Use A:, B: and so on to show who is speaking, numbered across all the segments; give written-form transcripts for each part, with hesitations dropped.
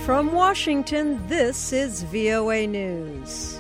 A: From Washington, this is VOA News.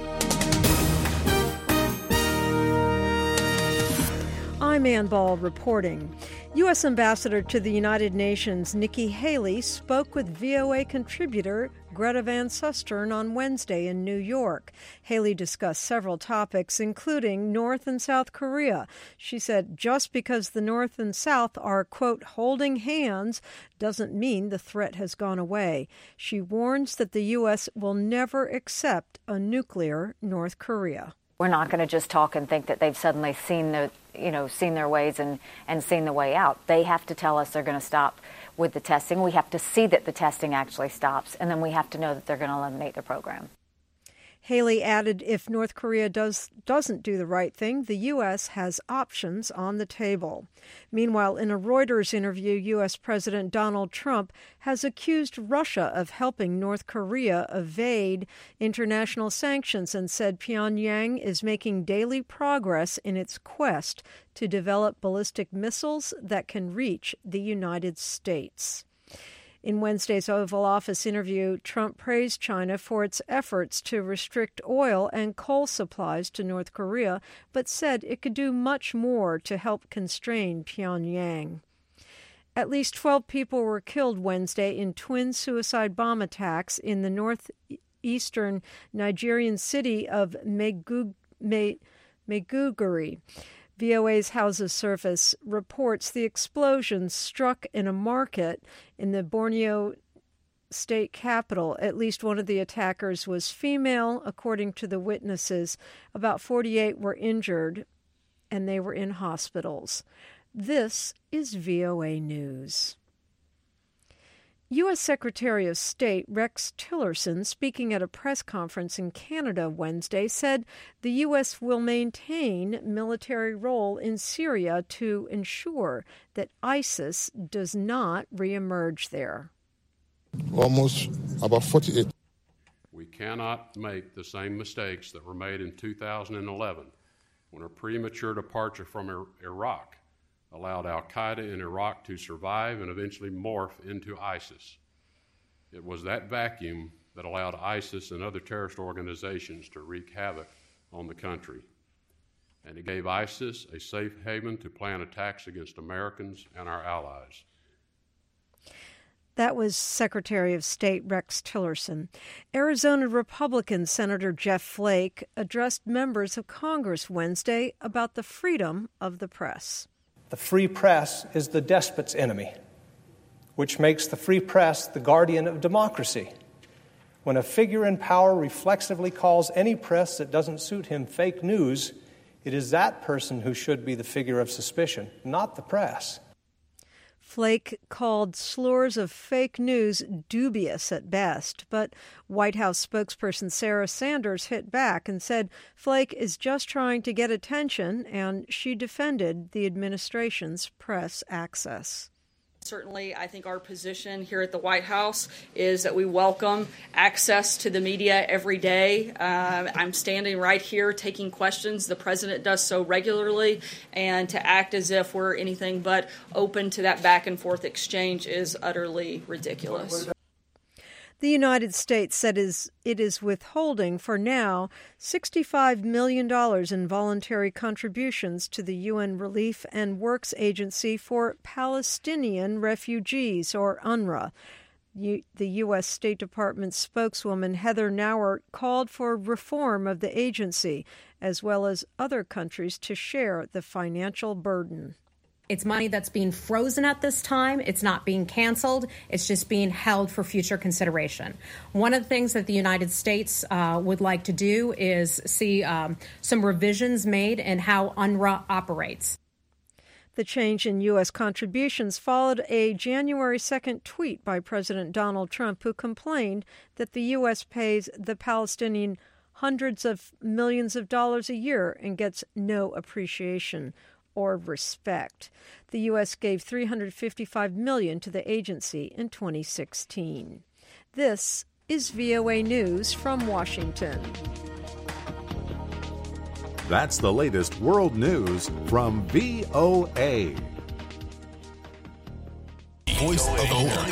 A: I'm Ann Ball reporting. U.S. Ambassador to the United Nations Nikki Haley spoke with VOA contributor Greta Van Susteren on Wednesday in New York. Haley discussed several topics, including North and South Korea. She said just because the North and South are, quote, holding hands doesn't mean the threat has gone away. She warns that the U.S. will never accept a nuclear North Korea.
B: We're not going to just talk and think that they've suddenly seen their ways and seen the way out. They have to tell us they're going to stop with the testing. We have to see that the testing actually stops, and then we have to know that they're going to eliminate the program.
A: Haley added if North Korea doesn't do the right thing, the U.S. has options on the table. Meanwhile, in a Reuters interview, U.S. President Donald Trump has accused Russia of helping North Korea evade international sanctions and said Pyongyang is making daily progress in its quest to develop ballistic missiles that can reach the United States. In Wednesday's Oval Office interview, Trump praised China for its efforts to restrict oil and coal supplies to North Korea, but said it could do much more to help constrain Pyongyang. At least 12 people were killed Wednesday in twin suicide bomb attacks in the northeastern Nigerian city of Maiduguri. VOA's House of Service reports the explosions struck in a market in the Borno state capital. At least one of the attackers was female, according to the witnesses. About 48 were injured, and they were in hospitals. This is VOA News. U.S. Secretary of State Rex Tillerson, speaking at a press conference in Canada Wednesday, said the U.S. will maintain military role in Syria to ensure that ISIS does not reemerge there.
C: Almost about 48.
D: We cannot make the same mistakes that were made in 2011 when a premature departure from Iraq allowed al-Qaeda in Iraq to survive and eventually morph into ISIS. It was that vacuum that allowed ISIS and other terrorist organizations to wreak havoc on the country. And it gave ISIS a safe haven to plan attacks against Americans and our allies.
A: That was Secretary of State Rex Tillerson. Arizona Republican Senator Jeff Flake addressed members of Congress Wednesday about the freedom of the press.
E: The free press is the despot's enemy, which makes the free press the guardian of democracy. When a figure in power reflexively calls any press that doesn't suit him fake news, it is that person who should be the figure of suspicion, not the press.
A: Flake called slurs of fake news dubious at best, but White House spokesperson Sarah Sanders hit back and said Flake is just trying to get attention, and she defended the administration's press access.
F: Certainly, I think our position here at the White House is that we welcome access to the media every day. I'm standing right here taking questions. The president does so regularly, and to act as if we're anything but open to that back and forth exchange is utterly ridiculous.
A: The United States said it is withholding, for now, $65 million in voluntary contributions to the UN Relief and Works Agency for Palestinian Refugees, or UNRWA. The U.S. State Department spokeswoman Heather Nauert called for reform of the agency, as well as other countries to share the financial burden.
G: It's money that's being frozen at this time. It's not being canceled. It's just being held for future consideration. One of the things that the United States would like to do is see some revisions made in how UNRWA operates.
A: The change in U.S. contributions followed a January 2nd tweet by President Donald Trump, who complained that the U.S. pays the Palestinian hundreds of millions of dollars a year and gets no appreciation or respect. The U.S. gave $355 million to the agency in 2016. This is VOA News from Washington.
H: That's the latest world news from VOA. Voice of America.